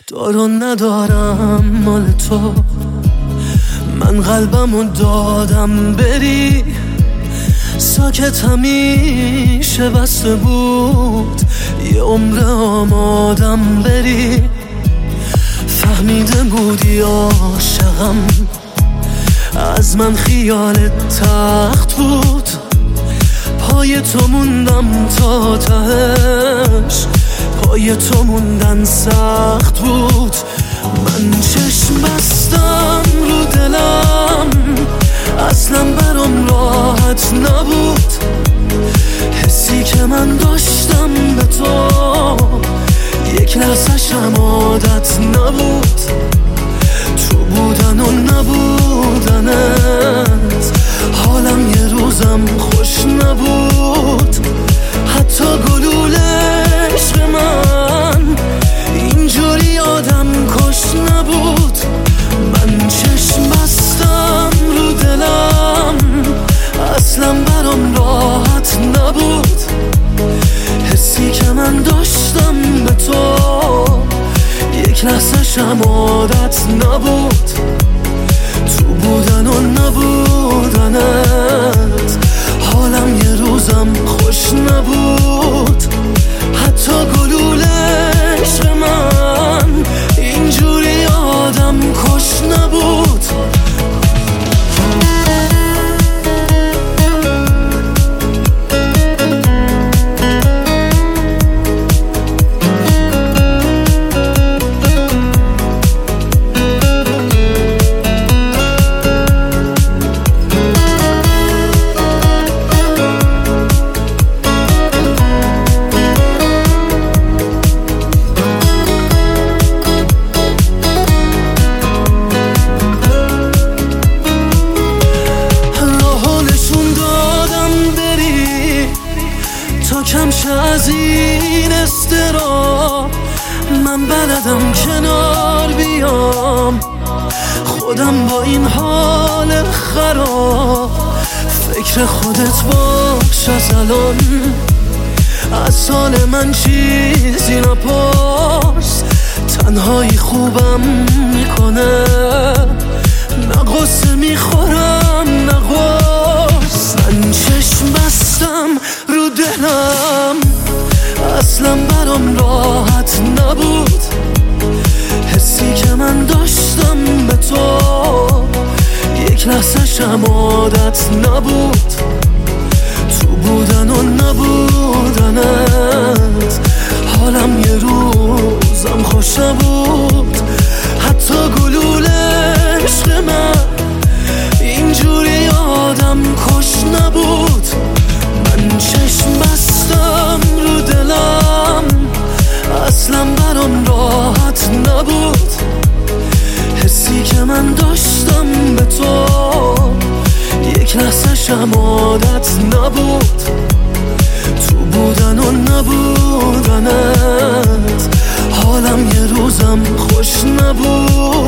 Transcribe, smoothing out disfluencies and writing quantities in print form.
دارو ندارم مال تو، من قلبمو دادم بری. ساکت همیشه بسته بود، یه عمر آمادم بری. فهمیده بودی عاشقم، از من خیالت تخت بود. پای تو موندم تا تهش، پای تو موندن سخت بود. من چشم بستم رو دلم، اصلا برام راحت نبود. حسی که من داشتم به تو، یک لحظه‌شم عادت نبود. تو بودن و نبودنت، حالم یه روزم خوش نبود. حتی گلوله عشق من اینجوری آدم کش نبود. من چشم بستم رو دلم، اصلا برام راحت نبود. حسی که من داشتم به تو، یک لحظه‌شم عادت نبود. تو بودن و نبودنت، حالم یه روزم خوش نبود. حتی گلوله عشق من اینجوری آدم کش نبود. کم شه از این استراب، من بلدم کنار بیام. خودم با این حال خراب، فکر خودت باش از الان. از حال من چیزی نپرس، تنهایی خوبم میکنه. نه غصه میخورم نه غص. من چشم بستم رو دلم، اصلا برام راحت نبود. حسی که من داشتم به تو، یک لحظه‌شم عادت نبود. تو بودن و نبودنت، حالم یه روزم خوش نبود. حتی گلوله عشق من اینجوری آدم کش نبود. من چشم بستم رو دلم، اصلا برام راحت نبود. حسی که من داشتم به تو، یک لحظه‌شم عادت نبود. تو بودن و نبودنت، حالم یه روزم خوش نبود.